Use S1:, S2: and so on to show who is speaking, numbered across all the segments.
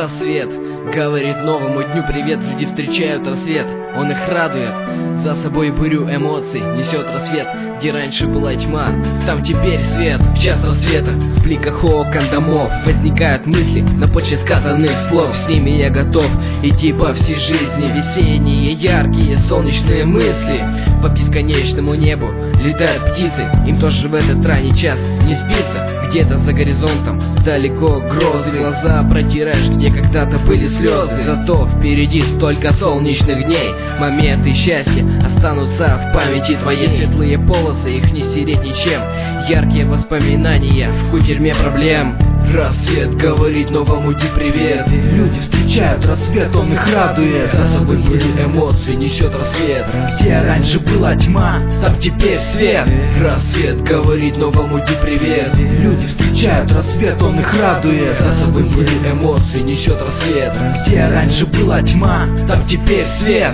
S1: Рассвет говорит новому дню привет. Люди встречают рассвет, он их радует. За собой бурю эмоций несет рассвет. Где раньше была тьма, там теперь свет. В час рассвета, в бликах окон домов возникают мысли на почве сказанных слов. С ними я готов идти по всей жизни. Весенние, яркие, солнечные мысли. По бесконечному небу летают птицы. Им тоже в этот ранний час не спится. Где-то за горизонтом далеко грозы. Глаза протираешь, где когда-то были слезы. Зато впереди столько солнечных дней. Моменты счастья останутся в памяти твоей. Светлые полосы, их не стереть ничем. Яркие воспоминания в кутерьме проблем. Рассвет говорит новому дню привет.
S2: Люди встречают рассвет, он их радует.
S1: За собой бурю эмоций несет рассвет.
S2: Где раньше была тьма, там теперь свет.
S1: Рассвет говорит новому дню привет.
S2: Люди встречают рассвет, он их радует.
S1: За собой бурю эмоций несет рассвет.
S2: Где раньше была тьма, там теперь свет.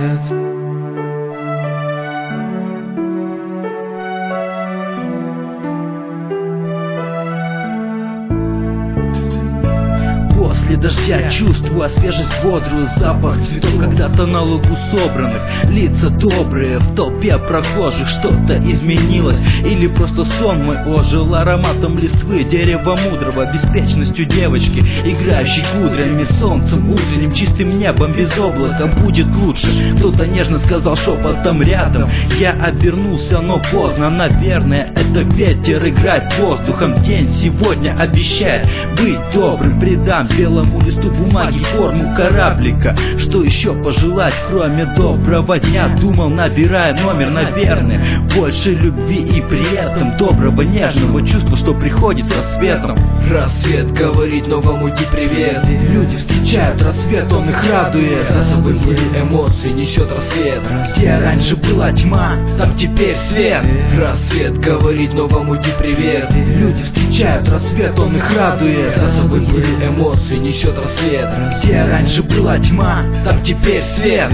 S2: После дождя чувствую свежесть бодрую, запах цветов когда-то на лугу собранных. Лица добрые, в толпе прохожих что-то изменилось. Или просто сон мой ожил ароматом листвы, дерева мудрого, беспечностью девочки, играющей кудрями, солнцем утренним, чистым небом без облака. Будет лучше, кто-то нежно сказал шепотом рядом. Я обернулся, но поздно, наверное, это ветер играет воздухом. День сегодня обещает быть добрым, придам белому листу бумаги форму кораблика. Что еще пожелать, кроме доброго дня? Думал, набирая номер, наверное, больше любви и при этом доброго, нежного чувства, что приходит с рассветом.
S1: Рассвет говорит новому дню привет.
S2: Люди встречают рассвет, он их радует.
S1: За собой бурю эмоций несет рассвет.
S2: Где раньше была тьма, там теперь свет.
S1: Рассвет говорит новому дню привет.
S2: Люди встречают рассвет, он их радует.
S1: За собой бурю эмоций несет рассвет.
S2: Где раньше была тьма, там теперь свет.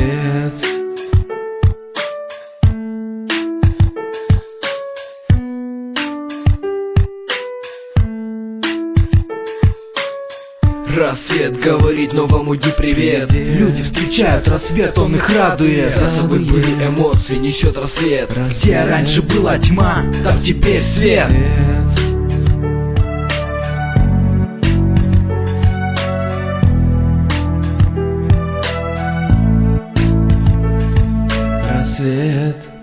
S1: Рассвет говорит новому дню привет.
S2: Люди встречают рассвет, он их радует.
S1: За собой бурю эмоций несет рассвет.
S2: Где раньше была тьма, там теперь свет. Рассвет.